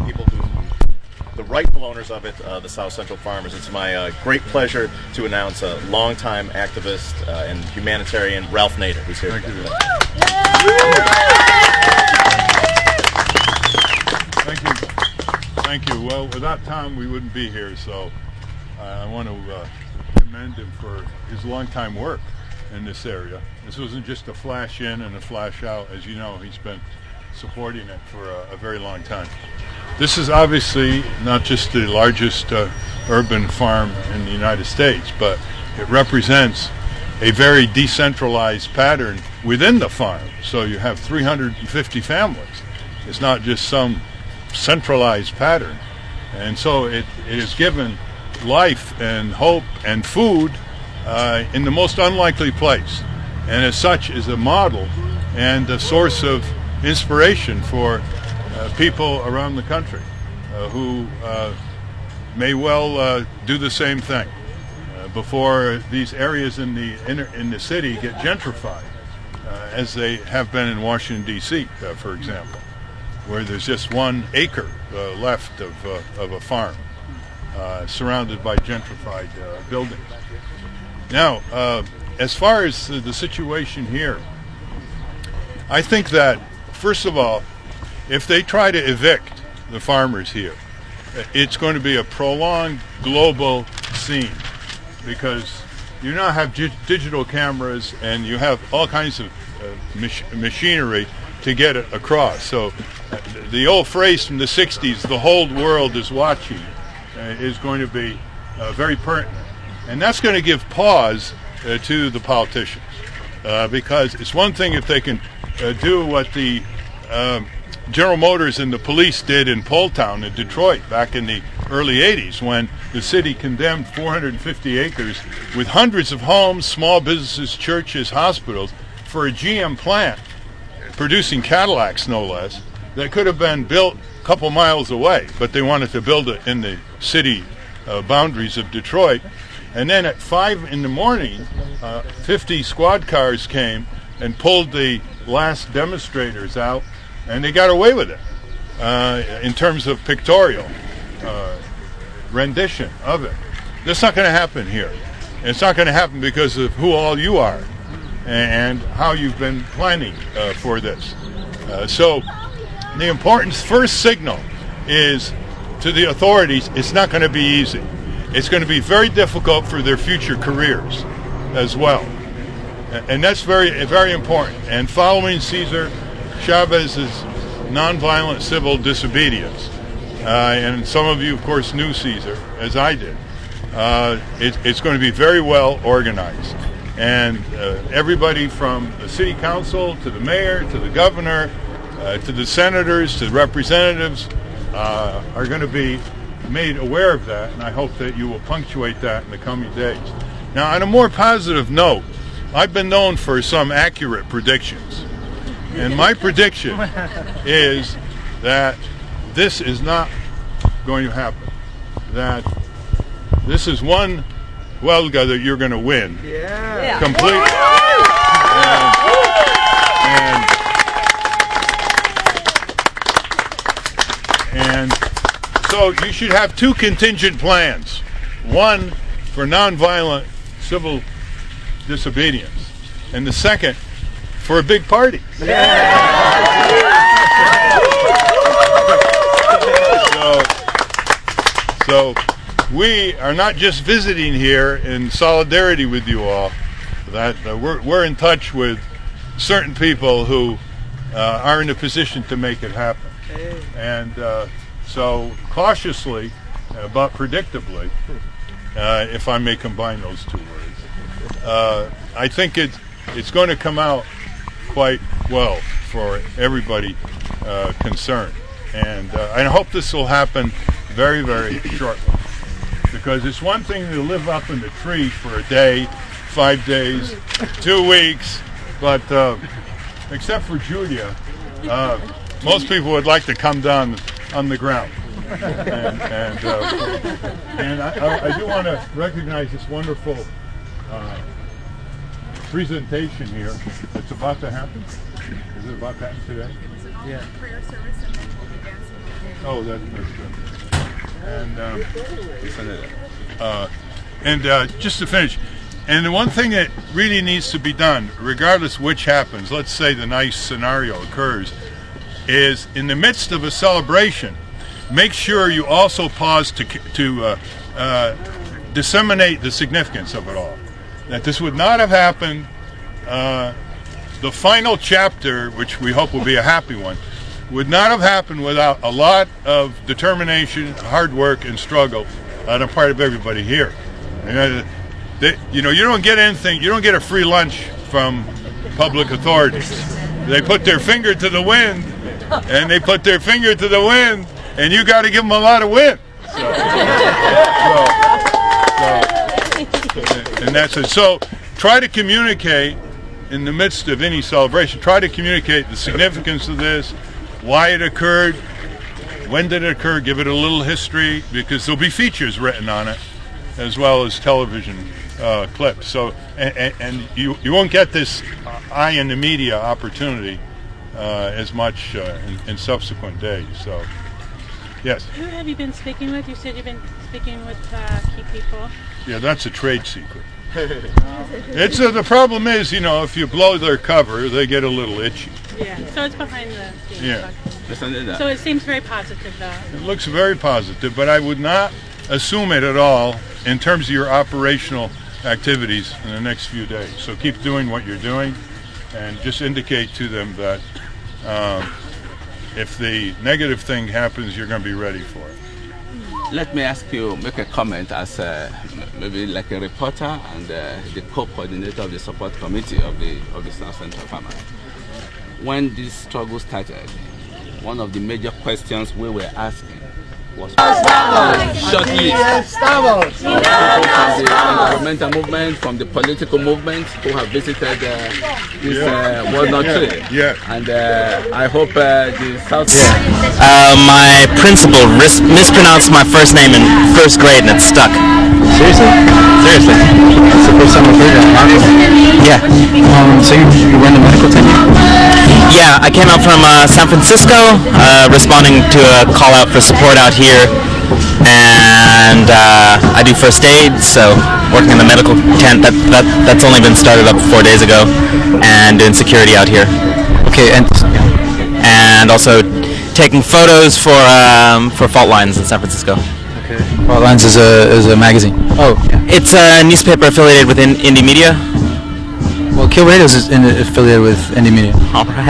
people who, the rightful owners of it, the South Central Farmers. It's my great pleasure to announce a longtime activist and humanitarian, Ralph Nader, who's here. Thank you. Thank you. Thank you. Well, without Tom, we wouldn't be here, so I want to commend him for his long-time work in this area. This wasn't just a flash in and a flash out. As you know, he's been supporting it for a very long time. This is obviously not just the largest urban farm in the United States, but it represents a very decentralized pattern within the farm. So you have 350 families. It's not just some centralized pattern. And so it has given life and hope and food in the most unlikely place. And as such is a model and a source of inspiration for people around the country who may well do the same thing before these areas in the city get gentrified, as they have been in Washington, D.C., for example, where there's just 1 acre left of a farm surrounded by gentrified buildings. Now, as far as the situation here, I think that, first of all, if they try to evict the farmers here, it's going to be a prolonged global scene, because you now have digital cameras and you have all kinds of machinery to get it across. So the old phrase from the 60s, the whole world is watching, is going to be very pertinent. And that's going to give pause to the politicians, because it's one thing if they can do what the General Motors and the police did in Poletown in Detroit back in the early 80s, when the city condemned 450 acres with hundreds of homes, small businesses, churches, hospitals for a GM plant producing Cadillacs, no less, that could have been built a couple miles away, but they wanted to build it in the city boundaries of Detroit. And then at 5 in the morning, 50 squad cars came and pulled the last demonstrators out, and they got away with it in terms of pictorial rendition of it. That's not going to happen here. It's not going to happen because of who all you are and how you've been planning for this. So the important first signal is to the authorities, it's not going to be easy. It's going to be very difficult for their future careers as well. And that's very, very important. And following Cesar Chavez's nonviolent civil disobedience, and some of you, of course, knew Cesar, as I did, it's going to be very well organized. And everybody from the city council to the mayor to the governor to the senators to the representatives are going to be made aware of that, and I hope that you will punctuate that in the coming days. Now, on a more positive note, I've been known for some accurate predictions, and my prediction is that this is not going to happen, that this is one huelga that you're going to win. Yeah. Completely. And so you should have 2 contingent plans. One for nonviolent civil disobedience, and the second for a big party. So we are not just visiting here in solidarity with you all. That we're in touch with certain people who are in a position to make it happen. And so cautiously, but predictably, if I may combine those 2 words, I think it's going to come out quite well for everybody concerned. And I hope this will happen very, very shortly. Because it's one thing to live up in the tree for a day, 5 days, 2 weeks, but except for Julia, most people would like to come down on the ground. And I do want to recognize this wonderful presentation here that's about to happen. Is it about to happen today? for your service, and then we'll be dancing. Oh, that's good. Just to finish, and the one thing that really needs to be done, regardless which happens, let's say the nice scenario occurs, is in the midst of a celebration, make sure you also pause to disseminate the significance of it all. That this would not have happened. The final chapter, which we hope will be a happy one, would not have happened without a lot of determination, hard work, and struggle on the part of everybody here. You don't get anything. You don't get a free lunch from public authorities. They put their finger to the wind, and they put their finger to the wind, and you got to give them a lot of wind. And that's it. So try to communicate in the midst of any celebration. Try to communicate the significance of this, why it occurred, when did it occur. Give it a little history, because there'll be features written on it, as well as television clips. So and you won't get this eye in the media opportunity as much in subsequent days. So yes. Who have you been speaking with? You said you've been speaking with key people. Yeah, that's a trade secret. It's the problem is, if you blow their cover, they get a little itchy. Yeah. So it's behind the scenes. Yeah. So it seems very positive, though. It looks very positive, but I would not assume it at all in terms of your operational activities in the next few days. So keep doing what you're doing, and just indicate to them that if the negative thing happens, you're going to be ready for it. Let me ask you, make a comment as maybe like a reporter and the co-coordinator of the support committee of the South Central Farmers. When this struggle started, one of the major questions we were asking was shortly from the environmental movement, from the political movement who have visited this walnut tree. Yeah. And I hope the South. My principal mispronounced my first name in first grade and it stuck. Seriously? Seriously. That's the first time I've heard that. Yeah. So you run the medical team? Yeah, I came out from San Francisco, responding to a call out for support out here, and I do first aid, so working in the medical tent. That's only been started up 4 days ago, and doing security out here. Okay, and also taking photos for Fault Lines in San Francisco. Okay. Fault Lines is a magazine. Oh, yeah. It's a newspaper affiliated with Indie Media. Well, Kill Radio is affiliated with Indie Media. All right.